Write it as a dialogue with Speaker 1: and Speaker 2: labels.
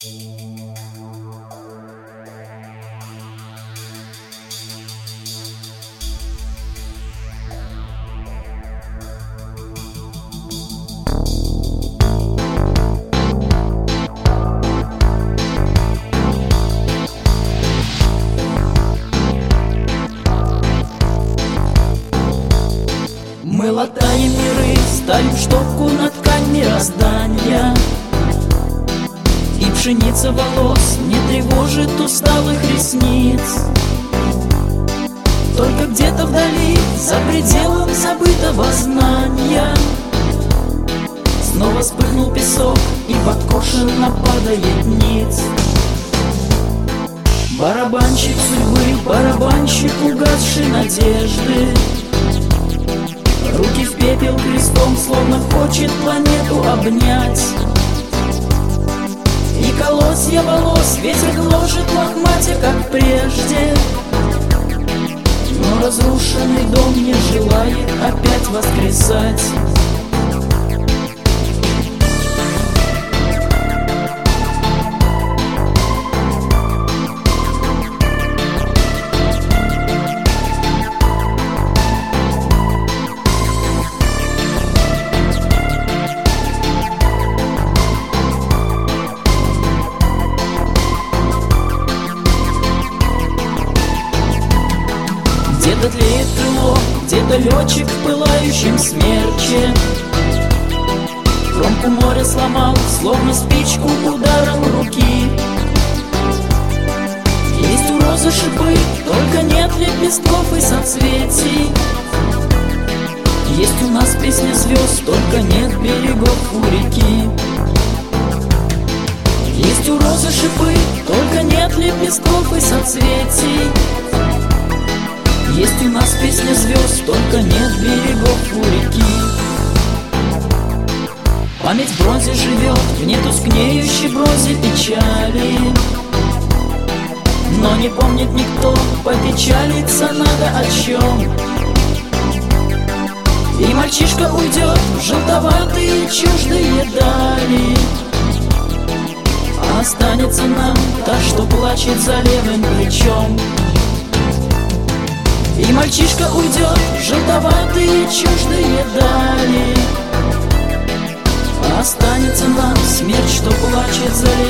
Speaker 1: Мы латаем миры, ставим штопку на ткань мироздания, и пшеница волос не тревожит усталых ресниц. Только где-то вдали, за пределом забытого знания, снова вспыхнул песок, и подкошенно падает ниц. Барабанщик судьбы, барабанщик угасшей надежды, руки в пепел крестом, словно хочет планету обнять. И колосья волос ветер гложет лохматя, как прежде, но разрушенный дом не желает опять воскресать. Где-то тлеет крыло, где-то летчик в пылающем смерче кромку моря сломал, словно спичку ударом руки. Есть у розы шипы, только нет лепестков и соцветий. Есть у нас песня звезд, только нет берегов у реки. Есть у розы шипы, только нет лепестков и соцветий. Есть у нас песня звезд, только нет берегов у реки. Память в бронзе живет, в нетускнеющей бронзе печали, но не помнит никто, попечалиться надо о чем. И мальчишка уйдет в желтоватые чуждые дали, а останется нам та, что плачет за левым плечом. И мальчишка уйдет в желтоватые чуждые дали, а останется нам смерть, что плачет за левым